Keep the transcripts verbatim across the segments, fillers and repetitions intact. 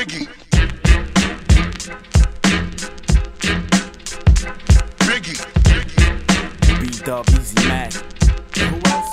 Biggie. Biggie. B-Dub, Easy Mac. Who else?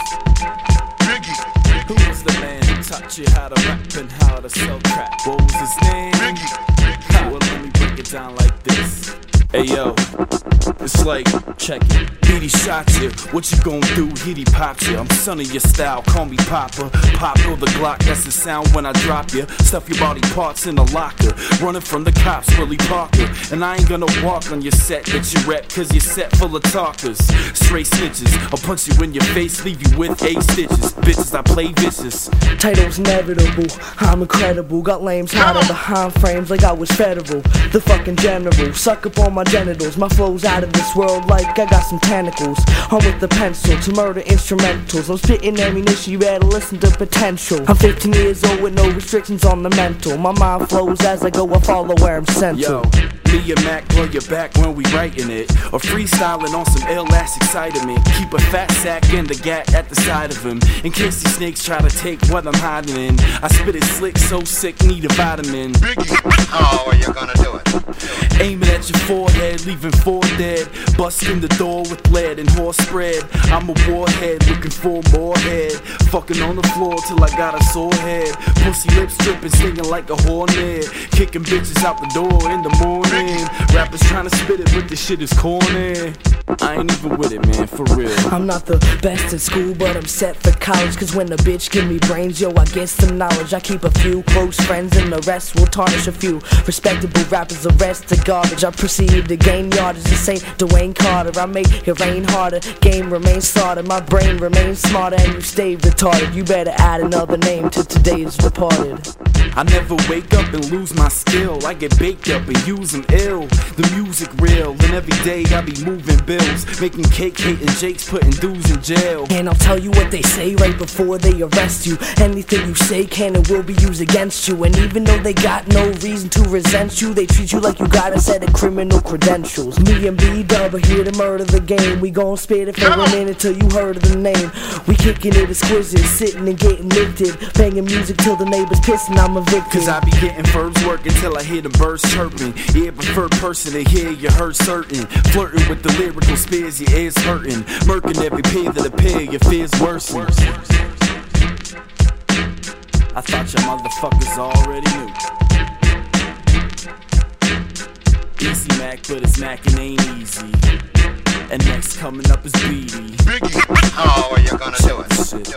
Biggie. Who was the man who taught you how to rap and how to sell crap? What was his name? Biggie. Ha, well, let me break it down like this. Hey yo, it's like, check it. Beatty shot you, what you gon' do? Hitty popped you. I'm son of your style, call me Papa. Pop or the Glock, that's the sound when I drop you. Stuff your body parts in a locker. Running from the cops, Willie Parker. And I ain't gonna walk on your set that you rep, cause you're set full of talkers. Straight snitches, I'll punch you in your face, leave you with eight stitches. Bitches, I play vicious. Title's inevitable, I'm incredible. Got lames hotter behind frames like I was federal. The fucking general, suck up on my genitals. My flow's out of this world like I got some tentacles. I'm with the pencil to murder instrumentals. I'm spitting ammunition, you better listen to potential. I'm fifteen years old with no restrictions on the mental. My mind flows as I go, I follow where I'm sent to. Yo, me and Mac blow your back when we writing it, or freestyling on some ill-ass excitement. Keep a fat sack and a gat at the side of him, in case these snakes try to take what I'm hiding in. I spit it slick, so sick, need a vitamin. How are you gonna do it? Aiming at your forehead, leaving four dead. Busting the door with lead and horse spread. I'm a warhead, looking for more head. Fucking on the floor till I got a sore head. Pussy lips dripping, singing like a hornet. Kicking bitches out the door in the morning. Rappers trying to spit it, but this shit is corny. I ain't even with it, man, for real. I'm not the best at school, but I'm set for college. Cause when the bitch give me brains, yo, I get some knowledge. I keep a few close friends and the rest will tarnish a few respectable rappers. The rest are garbage. I proceed to gain yardage to say Dwayne Carter. I make it rain harder, game remains started. My brain remains smarter and you stay retarded. You better add another name to today's departed. I never wake up and lose my skill. I get baked up and use them ill. The music real, and every day I be moving bills, making cake, hating Jakes, putting dudes in jail. And I'll tell you what they say right before they arrest you. Anything you say can and will be used against you. And even though they got no reason to resent you, they treat you like you got a set of criminal credentials. Me and B-Dub are here to murder the game. We gon' spit it for a minute till you heard of the name. We kicking it exquisite, sitting and getting lifted, banging music till the neighbors pissing. I'm a victim. Cause I be getting first work until I hear the birds chirping. Yeah, preferred person to hear you hurt certain. Flirting with the lyrical spears, your ears hurting. Murking every peer that appear, your fears worsen. I thought you motherfuckers already knew. Easy Mac, but it's Mac and ain't easy. And next coming up is Beatty. Biggie. How are you gonna do it?